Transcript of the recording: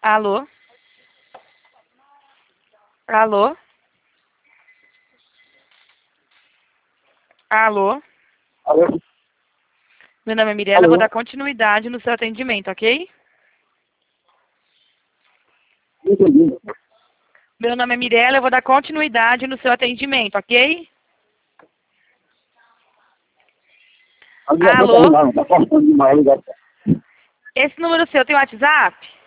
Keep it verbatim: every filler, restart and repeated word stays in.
Alô? Alô? Alô? Alô? Meu nome é Mirella, eu vou Alô? dar continuidade no seu atendimento, ok? Não entendi. Meu nome é Mirella, eu vou dar continuidade no seu atendimento, ok? A ligação tá Alô? ruim, não. Tá cortando demais a ligação. Esse número seu tem WhatsApp?